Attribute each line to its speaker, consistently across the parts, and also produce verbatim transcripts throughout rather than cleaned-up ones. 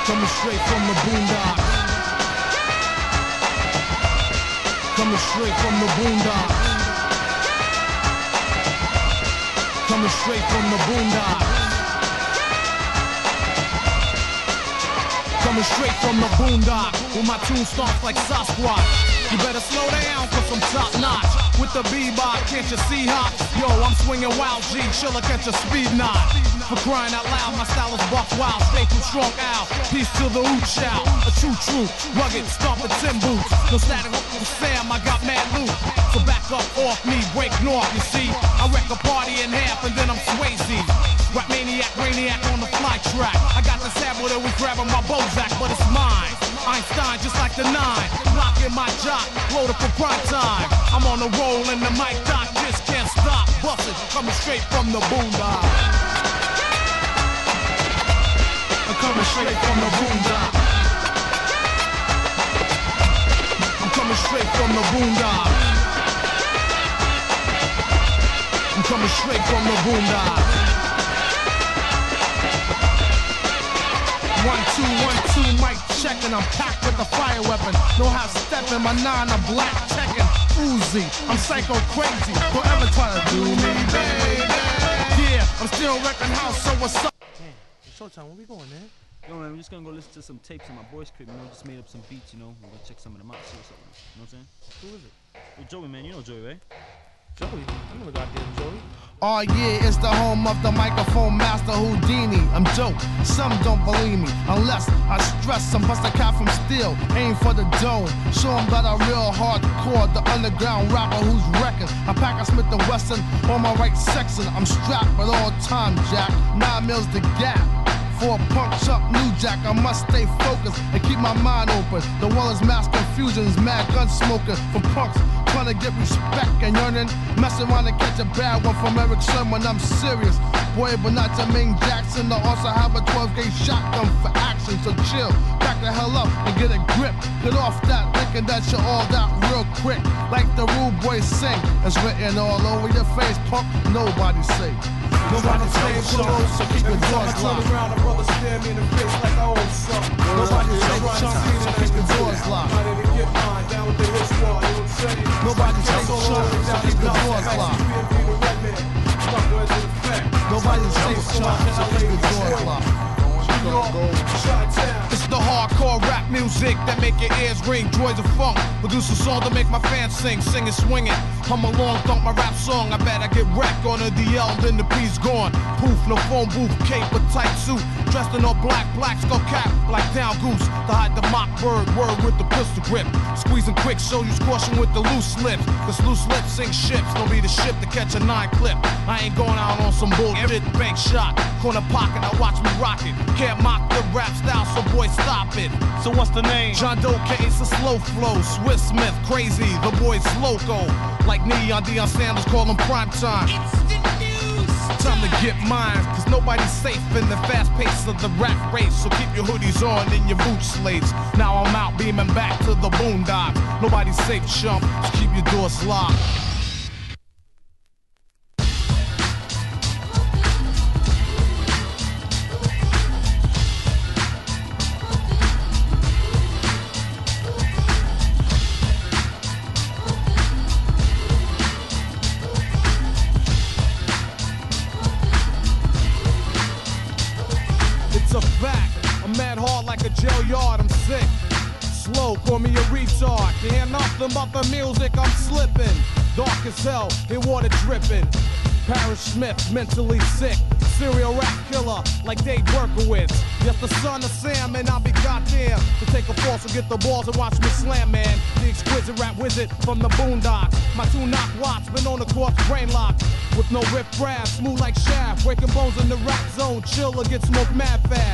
Speaker 1: Coming straight from the boondocks. Coming straight from the boondocks. Coming straight from the boondocks. Coming straight from the boondocks. With my tune starts like Sasquatch. You better slow down, cause I'm top notch. With the bebop, can't you see hop? Yo, I'm swinging wild G, chiller catch a speed knot. For crying out loud, my style is buck wild. Stay from strong out, peace to the oot shout. A true true, rugged, stomping tin boots. No static up with Sam, I got mad loot. So back up off me, break north, you see. I wreck a party in half and then I'm Swayze. Rap maniac, brainiac on the fly track. I got the sample that we grabbing my Bozak, but it's mine. Einstein just like the nine. Locking my jock, loaded for prime time. I'm on the roll and the mic dot just can't stop. Bustin', coming straight from the boondock. I'm coming straight from the boondock. I'm coming straight from the boondock. I'm coming straight from the boondock. One, two, one, two, mic checking. I'm packed with a fire weapon. Know how to step in my nine, I'm black checking. Uzi, I'm psycho crazy. Don't ever try to do me, baby. Yeah, I'm still wrecking house, so what's up?
Speaker 2: Damn, it's showtime. Where we going, man?
Speaker 3: Yo, man, we're just gonna go listen to some tapes in my boy's crib, you know, just made up some beats, you know. We're gonna check some of them out, see what's up. You know what I'm saying?
Speaker 2: Who is it?
Speaker 3: Well, Joey, man, you know Joey, right?
Speaker 2: Joey? I know the goddamn Joey.
Speaker 1: Oh yeah, it's the home of the microphone master Houdini. I'm dope, some don't believe me. Unless I stress some bust a cat from steel. Aim for the dome, show them that I'm real hardcore. The underground rapper who's wrecking. I pack a Smith and Wesson on my right section. I'm strapped at all time, Jack. Nine mils the gap. For a punk chump new jack, I must stay focused and keep my mind open. The wall is mass confusions, mad gun smoking from punks trying to get respect and yearning. Messing around and catch a bad one from Eric Sherman. I'm serious, boy, but not Jermaine Jackson. I also have a twelve gauge shotgun for action, so chill, back the hell up and get a grip. Get off that, thinking that you're all that real quick. Like the rude boys sing, it's written all over your face, punk. Nobody safe. Nobody safe, so keep your doors locked.
Speaker 4: Brother stare me in the face like I own something.
Speaker 1: Nobody take chunky and keep the doors locked.
Speaker 4: I didn't get mine down with the hit squad, you know what I'm saying?
Speaker 1: Nobody take chunky and keep the doors locked. Nobody take chunky and keep the doors locked. It's the hardcore rap music that make your ears ring. Joys of funk, produce a song to make my fans sing, sing and swing it. Hum along, thump my rap song. I bet I get wrecked on a D L, then the P's gone. Poof, no phone booth, cape, a tight suit. Dressed in all black, black skull cap, black down goose. To hide the mock bird, word with the pistol grip. Squeezing quick, so use caution with the loose lips. Cause loose lips sink ships, don't be the ship to catch a nine clip. I ain't going out on some bullshit, bank shot. Corner pocket, now watch me rock it. Can't mock the rap style, so boy stop it.
Speaker 3: So what's the name?
Speaker 1: John Doe Case, a slow flow. Swiss Smith, crazy, the boy's loco. Like Neon Deion Sanders, call him prime time.
Speaker 5: It's the news.
Speaker 1: Time to get mine, cause nobody's safe in the fast pace of the rap race. So keep your hoodies on and your boot slates. Now I'm out beaming back to the boondocks. Nobody's safe, chump, so keep your doors locked. It's a fact, I'm mad hard like a jail yard, I'm sick. Slow, call me a retard. Can't hear nothing but the music, I'm slipping. Dark as hell, they water dripping. Parrish Smith, mentally sick. Serial rap killer, like Dave Berkowitz. Yes, the son of Sam, and I'll be goddamn to take a force and get the balls and watch me slam, man. The exquisite rap wizard from the boondocks. My two knock watts, been on the corpse brain lock. With no riff rap, smooth like shaft. Breaking bones in the rap zone, chill or get smoked mad fast.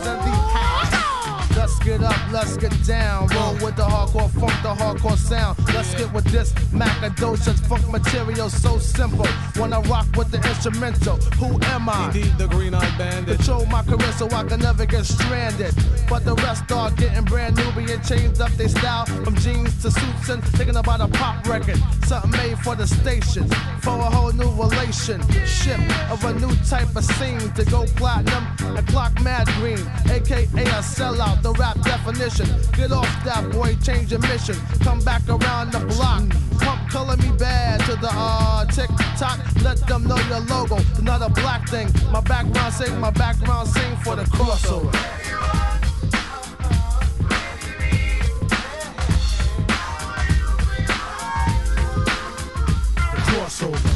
Speaker 1: Let's get down, roll with the hardcore funk, the hardcore sound. Let's get with this Macadocious funk material so simple. When I rock with the instrumental, who am I?
Speaker 4: Indeed, the green-eyed bandit.
Speaker 1: Control my career so I can never get stranded. But the rest start getting brand new, being changed up their style from jeans to suits and thinking about a pop record, something made for the station, for a whole new relationship of a new type of scene to go platinum and clock mad green, aka a sellout, the rap definition. Get off that boy, change your mission, come back around the block, pump color me bad to the uh tick tock, let them know your logo, it's not a black thing. My background sing, my background sing for the crossover. Crossover.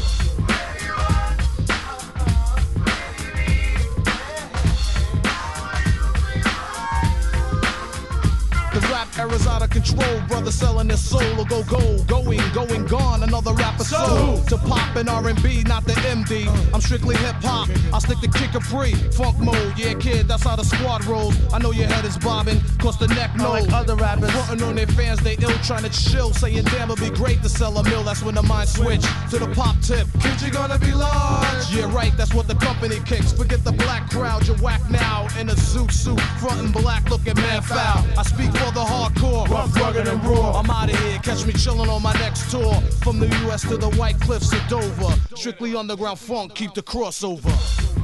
Speaker 1: The rap era's out of control, brother selling their soul or go gold, going, going, gone, another rapper soul. To pop and R and B, not the M D. I'm strictly hip hop. I stick to kick a free, funk mode. Yeah, kid, that's how the squad rolls. I know your head is bobbing, cause the neck knows. Like other rappers, frontin' on their fans, they ill, trying to chill, saying damn, it'd be great to sell a mill. That's when the mind switch to the pop tip. Kid, you gonna be large. Yeah, right, that's what the company kicks. Forget the black crowd, you're whack now in a zoot suit, frontin' black, looking mad foul. I speak for the hardcore, rough, rugged, and raw. I'm out of here, catch me chillin' on my next tour. From the U S to the White Cliffs of Dover, strictly underground funk, keep the crossover.